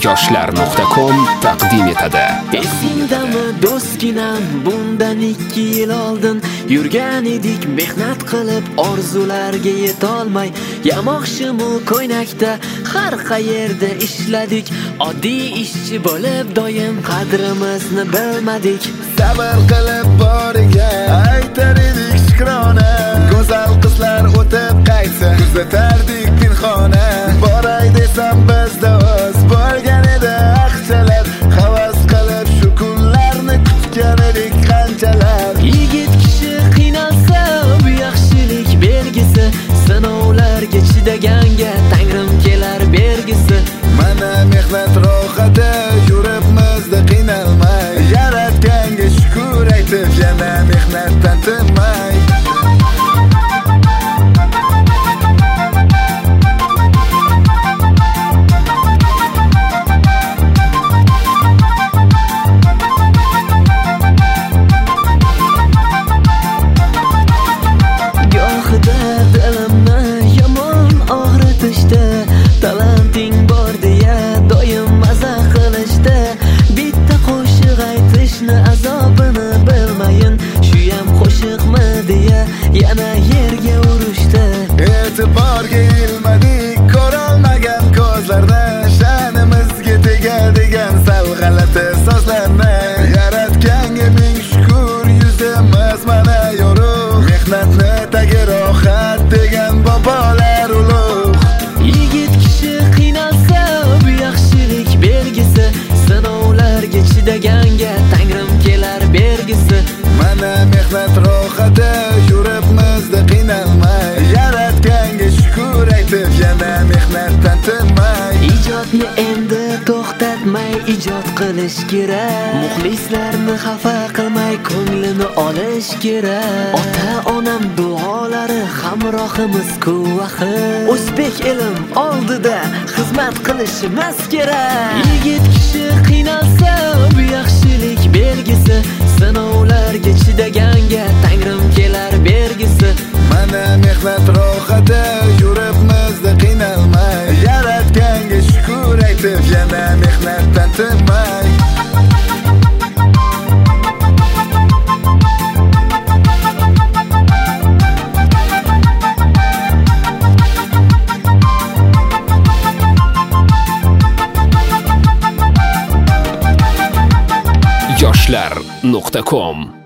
yoshlar.com taqdim etadi. Esingdami do'stginam, bundan 2 yil oldin yurgan edik mehnat qilib, orzularga yetolmay, yamoqshimu ko'ynakda har qayerda ishladik. Oddiy ishchi bo'lib doim qadrimizni bilmadik. Sabr qilib boriga aytar edik shukrona, go'zal qizlar o'tib qaytsa kuzatardik pinhona. Boray desam bizda o'z bo'lgan edi aqchalar, havas qilib shu kunlarni kutgan edik qanchalar. Yigit kishi qiynalsa bu yaxshilik belgisi, sinovlarga chidaganga Tangrim kelar bergisi. Mana mehnat rohati yuribmizda qiynalmay, yaratganga shukr aytib yana mehnatdan tinmay. Talenting bor deya doim maza qilishdi. Bitta qo'shiq aytishni azobini bilmayin, shu ham qo'shiqmi deya yana yerga urishdi. E'tiborga ilmadik ko'rolmagan ko'zlarni, sha'nimizga tegadigan sal g'alati so'zlarni. Yaratganga ming shukr, yuzimiz mana yorug', mehnatni tagi rohat degan bobolar ulug'. Yigit kishi qiynalsa bu yaxshilik belgisi, sinovlarga chidaganga Tangrim kelar bergisi. Mana mehnat rohati yuribmizda qiynalmay, yaratganga shukr aytib yana mehnatdan tinmay. Ijodni endi to'xtatmay ijod qilish kerak, muxlislarni xafa qilmay ko'nglini olish kerak. Ota-onam duolari hamrohimiz kuvvahir, o'zbek ilm oldida xizmat qilishimiz kerak. Yigit kishi qiynalsa bu yaxshilik belgisi, sinovlarga chidaganga Tangrim kelar bergisi. Mana mehnat rohati yuribmizda qiynalmay, yaratganga shukr aytib yana mehnatdan tinmay. yoshlar.com